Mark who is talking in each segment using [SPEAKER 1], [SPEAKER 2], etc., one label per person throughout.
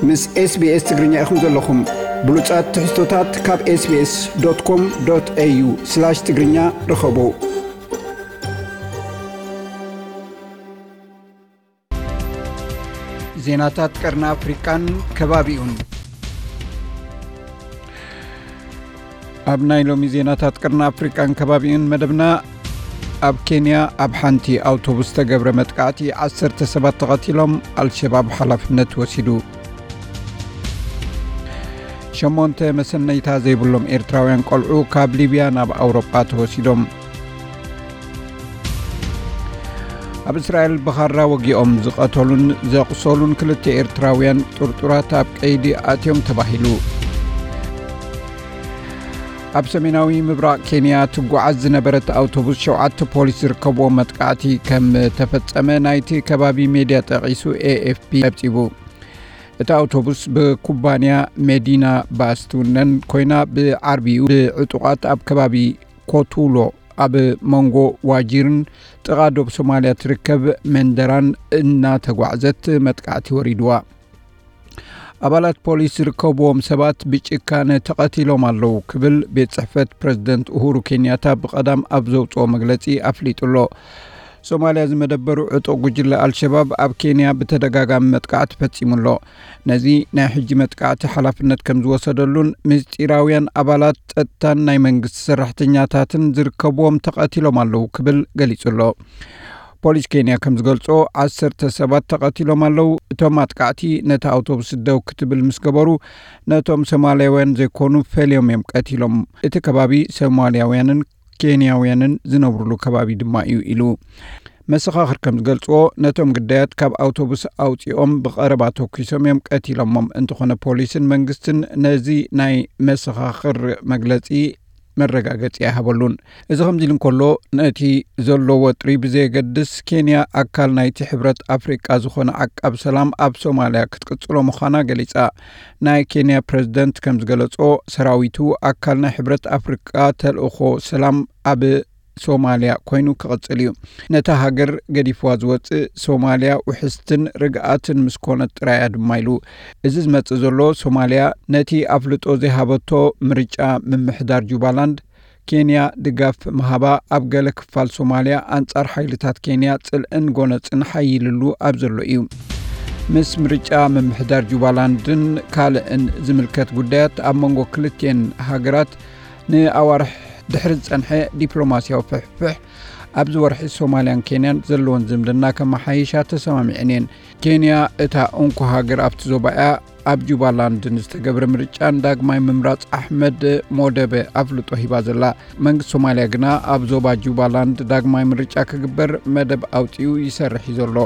[SPEAKER 1] ምስ SBS ትግርኛ ኢኹም ዘለኹም ብሉጻት ትሕዝቶታት ካብ sbs.com.au/ትግርኛ ረኸቡ። ዜናታት ቀርና አፍሪካን ከባቢኡን ኣብ ናይ ሎሚ ዜናታት ቀርና አፍሪካን ከባቢኡን መደብና ኣብ ኬንያ ኣብ ሓንቲ ኣውቶቡስ ተገብረ መጥቃዕቲ 10 ሰባት ተቐቲሎም አልሸባብ ሓላፍነት ወሲዱ። ሸሞንተ መሰነይታ ዘይብሎም ኤርትራውያን ቆልዑ ካብ ሊብያ ናብ ኣውሮፓ ተወሲዶም። ኣብ እስራኤል በኻራ ወጊኦም ዝቐተሉን ዘቕሰሉን ክልተ ኤርትራውያን ጥርጡራት ኣብ ቀይዲ ኣትዮም ተባሂሉ። ኣብ ሰሜናዊ ምብራቕ ኬንያ ትጓዓዝ ዝነበረት ኣውቶቡስ 7 ፖሊስ ዝርከብዎ መጥቃዕቲ ከም ተፈጸመ ናይቲ ከባቢ ሜድያ ጠቒሱ AFP ኣብፂቡ። እታ ኣውቶቡስ ብኩባንያ ሜዲና ባስ ትውነን ኮይና ብዓርቢኡ ብዕጡቓት ኣብ ከባቢ ኮቱሎ ኣብ መንጎ ዋጂርን ጥቓ ዶብ ሶማልያ ትርከብ መንደራን እናተጓዕዘት መጥቃዕቲ ወሪድዋ። ኣባላት ፖሊስ ዝርከብዎም ሰባት ብጭካነ ተቐቲሎም ኣለዉ ክብል ቤት ጽሕፈት ፕረዚደንት ኡሁሩ ኬንያታ ብቐዳም ኣብ ዘውፅኦ መግለጺ ኣፍሊጡሎ። ሶማልያ ዝመደበሩ ዕጡቕ ጉጅለ አልሸባብ ኣብ ኬንያ ብተደጋጋሚ መጥቃዕቲ ፈጺሙሎ። ነዚ ናይ ሕጂ መጥቃዕቲ ሓላፍነት ከም ዝወሰደሉን ምስጢራውያን ኣባላት ጸጥታን ናይ መንግስቲ ሰራሕተኛታትን ዝርከብዎም ተቐቲሎም ኣለዉ ክብል ገሊጹሎ። ፖሊስ ኬንያ ከም ዝገልጾ 10 ሰባት ተቐቲሎም ኣለዉ። እቶም ኣጥቃዕቲ ነቲ ኣውቶቡስ ደው ክትብል ምስ ገበሩ ነቶም ሶማልያውያን ዘይኮኑ ፈሊዮም እዮም ቀቲሎም። እቲ ከባቢ ሶማልያውያንን ኬንያውያንን ዝነብሩሉ ከባቢ ድማ እዩ ኢሉ መሰኻኽር ከም ዝገልጽዎ ነቶም ግዳያት ካብ ኣውቶቡስ ኣውፂኦም ብቐረባ ተኲሶም እዮም ቀቲሎሞም። እንተኾነ ፖሊስን መንግስትን ነዚ ናይ መሰኻኽር መግለጺ መረጋገፂ ኣይሃበሉን። እዚ ከምዚ ኢሉ እንከሎ ነቲ ዘሎ ወጥሪ ብዘየገድስ ኬንያ ኣካል ናይቲ ሕብረት ኣፍሪቃ ዝኾነ ዓቃብ ሰላም ኣብ ሶማልያ ክትቅጽሎ ምዃና ገሊጻ። ናይ ኬንያ ፕረዚደንት ከም ዝገለጾ ሰራዊቱ ኣካል ናይ ሕብረት ኣፍሪቃ ተልእኾ ሰላም ኣብ ሶማልያ ኮይኑ ክቕጽል እዩ። ነታ ሃገር ገዲፍዋ ዝወፅእ ሶማልያ ውሕስትን ርግኣትን ምስ ኮነት ጥራያ ድማ ኢሉ። እዚ ዝመጽእ ዘሎ ሶማልያ ነቲ ኣፍልጦ ዘይሃበቶ ምርጫ ምምሕዳር ጁባላንድ ኬንያ ድጋፍ ምሃባ ኣብ ገለ ክፋል ሶማልያ አንጻር ሓይልታት ኬንያ ጽልእን ጎነጽን ሓይልሉ ኣብ ዘሎ እዩ። ምስ ምርጫ ምምሕዳር ጁባላንድን ካልእን ዝምልከት ጉዳያት ኣብ መንጎ ክልቴን ሃገራት ንኣዋርሕ ድሕሪ ጸንሐ ዲፕሎማስያዊ ፍሕፍሕ ኣብዚ ወርሒ ሶማልያን ኬንያን ዘለዎን ዝምድና ከመሓይሻ ተሰማሚዐን እየን። ኬንያ እታ እንኳ ሃገር ኣብቲ ዞባያ ኣብ ጁባላንድ ንዝተገብረ ምርጫን ዳግማይ ምምራጽ ኣሕመድ ሞደበ ኣፍልጦ ሂባ ዘላ። መንግስቲ ሶማልያ ግና ኣብ ዞባ ጁባላንድ ዳግማይ ምርጫ ክግበር መደብ ኣውፂኡ ይሰርሕ እዩ ዘሎ።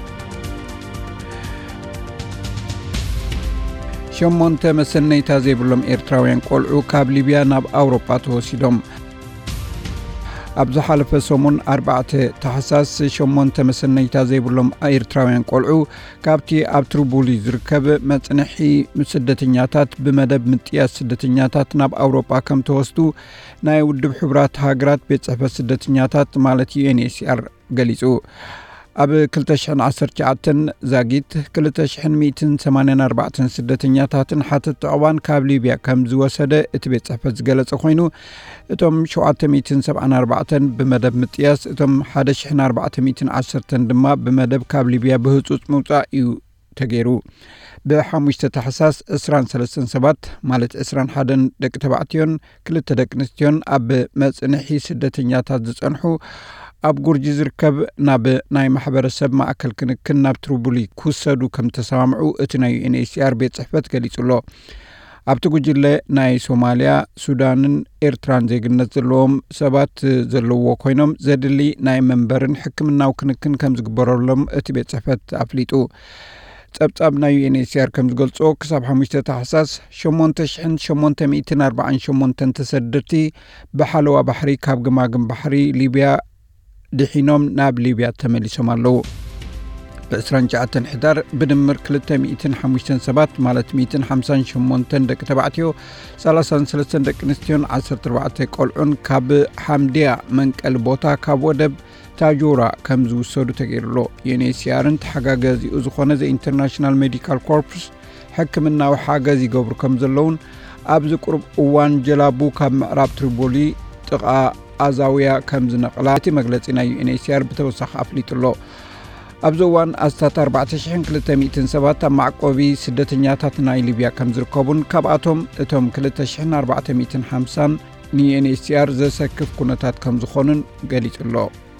[SPEAKER 1] ሸሞንተ መሰነይታ ዘይብሎም ኤርትራውያን ቆልዑ ካብ ሊብያ ናብ ኣውሮፓ ተወሲዶም። ኣብ ዝሓለፈ ሰሙን 4 ታሕሳስ 8 መሰነይታ ዘይብሎም ኤርትራውያን ቆልዑ ካብቲ ኣብ ትሪፖሊ ዝርከብ መጽንሒ ስደተኛታት ብመደብ ምጥያስ ስደተኛታት ናብ ኣውሮፓ ከም ተወስዱ ናይ ውድብ ሕቡራት ሃገራት ቤት ጽሕፈት ስደተኛታት ማለት UNHCR ገሊጹ። ኣብ 2019 ዛጊት 2184 ስደተኛታትን ሓተት ዕቋን ካብ ሊብያ ከም ዝወሰደ እቲ ቤት ጽሕፈት ዝገለጸ ኮይኑ እቶም 774 ብመደብ ምጥያስ እቶም 1410 ድማ ብመደብ ካብ ሊብያ ብህጹጽ ምውጻእ እዩ ተገይሩ። ብ5 ታሕሳስ 23 ሰባት ማለት 21 ደቂ ተባዕትዮን 2 ደቂ ኣንስትዮን ኣብ መጽንሒ ስደተኛታት ዝጸንሑ ኣብ ጉርጂ ዝርከብ ናብ ናይ ማሕበረሰብ ማእከል ክንክን ናብ ትሪፖሊ ክውሰዱ ከም ተሰማምዑ እቲ ናይ UNHCR ቤት ጽሕፈት ገሊጹሎ። ኣብቲ ጉጅለ ናይ ሶማልያ፣ ሱዳንን ኤርትራን ዜግነት ዘለዎም ሰባት ዘለዎ ኮይኖም ዘድሊ ናይ መንበርን ሕክምናዊ ክንክን ከም ዝግበረሎም እቲ ቤት ጽሕፈት ኣፍሊጡ። ጸብጻብ ናይ UNHCR ከም ዝገልጾ ክሳብ 5 ታሕሳስ 8848 ተሰደድቲ ብሓለዋ ባሕሪ ካብ ግማግም ባሕሪ ሊብያ ድሒኖም ናብ ሊብያ ተመሊሶም ኣለዉ። ب29 حدار بدمر 205 ሰባት ማለት 158 ደቂ ተባዕትዮ 33 ደቂ ኣንስትዮን 14 ቆልዑን ካብ ሓምድያ መንቀል ቦታ ካብ ወደብ ታጆራ ከም ዝውሰዱ ተገይሩሎ ዩኤንኤችሲአርን ተሓጋጋዚኡ ዝኾነ ዘ ኢንተርናሽናል ሜዲካል ኮርፕስ ሕክምናዊ ሓገዝ ይገብሩ ከም ዘለውን ኣብ ዝቁርብ እዋን ጀላቡ ካብ ምዕራብ ትሪፖሊ ጥቓ ኣዛውያ ከም ዝነቕላ እቲ መግለጺ ናይ ዩኤንኤችሲአር ብተወሳኺ ኣፍሊጡሎ። ኣብዚ እዋን ኣስታት 4200 ሰባት ኣብ ማዕቆቢ ስደተኛታት ናይ ሊብያ ከም ዝርከቡን ካብኣቶም እቶም 2450 ንዩኤንኤችሲአር ዘሰክፍ ኩነታት ከም ዝኾኑን ገሊጹሎ።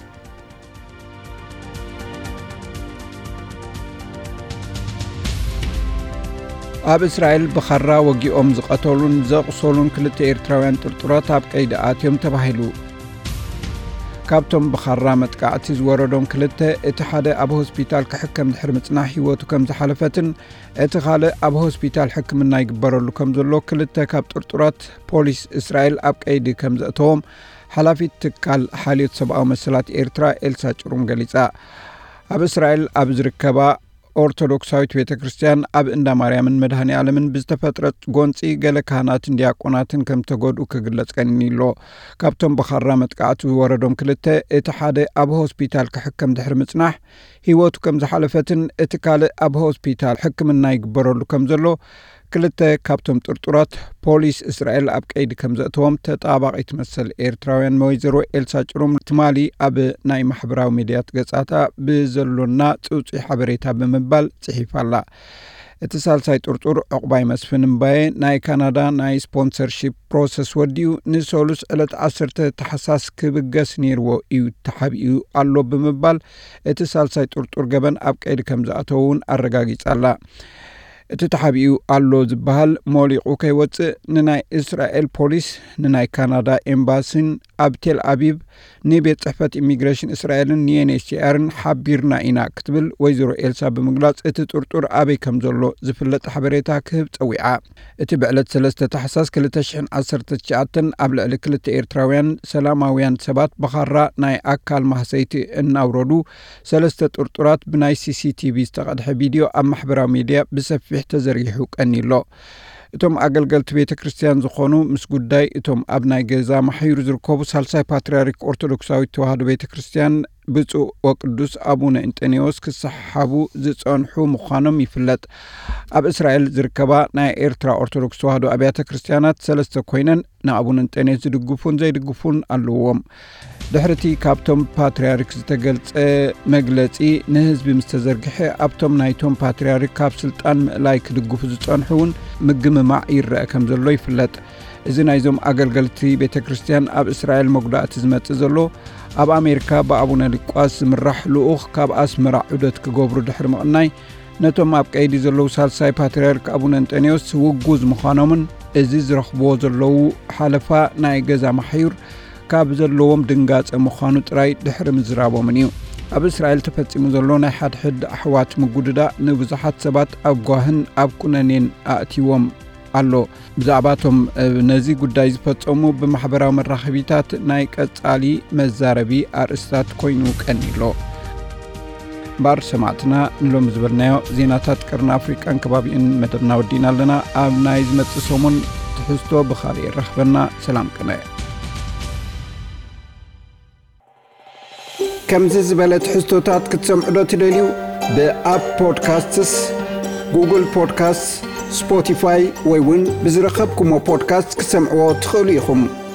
[SPEAKER 1] ኣብ እስራኤል ብኻራ ወጊኦም ዝቐተሉን ዘቕሰሉን 2 ኤርትራውያን ጥርጡራት ኣብ ቀይዲ ኣትዮም ተባሂሉ። ካብቶም ብኻራ መጥቃዕቲ ዝወረዶም 2 እቲ ሓደ ኣብ ሆስፒታል ክሕከም ድሕሪ ምጽናሕ ህይወቱ ከም ዝሓለፈትን እቲ ካልእ ኣብ ሆስፒታል ሕክምና ይግበረሉ ከም ዘሎ 2 ካብ ጥርጡራት ፖሊስ እስራኤል ኣብ ቀይዲ ከም ዘእተዎም ሓላፊት ትካል ሓልዮት ሰብኣዊ መሰላት ኤርትራ ኤልሳ ጭሩም ገሊጻ። ኣብ እስራኤል ኣብ ዝርከባ ኦርቶዶክሳዊት ቤተክርስቲያን ኣብ እንዳ ማርያምን መድኃኔ ዓለምን ብዝተፈጥረ ጎንፂ ገለ ካህናትን ዲያቆናትን ከም ተጎድኡ ክግለጽ ቀኒሎ። ካብቶም ብኻራ መጥቃዕቲ ዝወረዶም 2 እቲ ሓደ ኣብ ሆስፒታል ክሕከም ድሕሪ ምጽናሕ ህይወቱ ከም ዝሓለፈትን እቲ ካልእ ኣብ ሆስፒታል ሕክምና ይግበረሉ ከም ዘሎ 2 ካብቶም ጥርጡራት ፖሊስ እስራኤል ኣብ ቀይዲ ከም ዘእተዎም ተጣባቂት መሰል ኤርትራውያን ወይዘሮ ኤልሳ ጭሩም ትማሊ ኣብ ናይ ማሕበራዊ ሚድያት ገጻታ ብዘሎና ጽውጽይ ሓበሬታ ብምባል ጽሒፋላ። እቲ ሳልሳይ ጥርጡር ዕቁባይ መስፍን እምባዬ ናይ ካናዳ ናይ ስፖንሰርሺፕ ፕሮሰስ ወዲኡ ንሰሉስ ዕለት 10 ተሓሳስ ክብገስ ነይርዎ እዩ ተሓቢኡ ኣሎ ብምባል እቲ ሳልሳይ ጥርጡር ገበን ኣብ ቀይዲ ከም ዘእተውን ኣረጋጊጻላ። እቲ ተሓቢኡ ኣሎ ዝበሃል ሞሊቑ ከይወፅእ ንናይ እስራኤል ፖሊስ ንናይ ካናዳ ኤምባሲን ኣብ ቴል አቪቭ ንቤት ጽሕፈት ኢሚግሬሽን እስራኤልን ዩኤንኤችሲአርን ሓቢርና ኢና ክትብል ወይዘሮ ኤልሳ ብምግላጽ እቲ ጥርጡር ኣበይ ከም ዘሎ ዝፍለጥ ሓበሬታ ክህብ ፀዊዓ። እቲ ብዕለት 3 ተሓሳስ 2019 ኣብ ልዕሊ 2 ኤርትራውያን ሰላማውያን ሰባት ብኻራ ናይ ኣካል ማህሰይቲ እናውረዱ 3 ጥርጡራት ብናይ ሲሲቲቪ ዝተቐድሐ ቪድዮ ኣብ ማሕበራዊ ሚድያ ብሰፊሕ ተዘርጊሑ ቀኒሎ። እቶም ኣገልገልቲ ቤተ ክርስቲያን ዝኾኑ ምስ ጉዳይ እቶም ኣብ ናይ ገዛ ማሕይሩ ዝርከቡ ሳልሳይ ፓትርያርክ ኦርቶዶክሳዊት ተዋህዶ ቤተ ክርስቲያን ብፁዕ ወቅዱስ አቡነ እንጠኔዎስ ክሰሓቡ ዝጸንሑ ምዃኖም ይፍለጥ። ኣብ እስራኤል ዝርከባ ናይ ኤርትራ ኦርቶዶክስ ተዋህዶ ኣብያተ ክርስቲያናት 3 ኮይነን ንኣቡነ እንጠኔዎስ ዝድግፉን ዘይድግፉን ኣለዎም። ድሕርቲ ካብቶም ፓትርያርክ ዝተገልጸ መግለጺ ንህዝቢ ምስ ተዘርግሐ ኣብቶም ናይቶም ፓትርያርክ ካብ ስልጣን ምእላይ ክድግፉ ዝጸንሑውን ምግምማዕ ይረአ ከም ዘሎ ይፍለጥ። እዚ ናይዞም ኣገልገልቲ ቤተ ክርስቲያን ኣብ እስራኤል መጉዳእቲ ዝመጽእ ዘሎ ኣብ ኣሜሪካ ብኣቡነ ሊቋስ ዝምራሕ ልኡኽ ካብ ኣስመራ ዑደት ክገብሩ ድሕሪ ምቕናይ ነቶም ኣብ ቀይዲ ዘለዉ ሳልሳይ ፓትርያርክ ኣቡነ እንጠኔዎስ ውጉዝ ምዃኖምን እዚ ዝረኽብዎ ዘለዉ ሓለፋ ናይ ገዛ ማሕዩር ካብ ዘለዎም ድንጋጸ ምዃኑ ጥራይ ድሕሪ ምዝራቦምን እዩ። ኣብ እስራኤል ተፈጺሙ ዘሎ ናይ ሓድሕድ ኣሕዋት ምጉድዳእ ንብዙሓት ሰባት ኣብ ጓህን ኣብ ኩነኔን ኣእቲዎም ኣሎ። ብዛዕባቶም ነዚ ጉዳይ ዝፈጸሙ ብማሕበራዊ መራኸቢታት ናይ ቀጻሊ መዛረቢ ኣርእስታት ኮይኑ ቀኒሎ። ባር ሰማዕትና ንሎም ዝበልናዮ ዜናታት ቅርና ኣፍሪቃን ከባቢኡን መደብና ወዲና ኣለና። ኣብ ናይ ዝመጽእ ሰሙን ትሕዝቶ ብኻልእ ረኽበና። ሰላም ቅነ ከምዚ ዝበለ ትሕዝቶታት ክትሰምዑ ዶ ትደልዩ? ብኣፕ ፖድካስትስ፣ ጉግል ፖድካስት፣ ስፖቲፋይ ወይ እውን ብዝረኸብኩሞ ፖድካስት ክሰምዕዎ ትኽእሉ ኢኹም።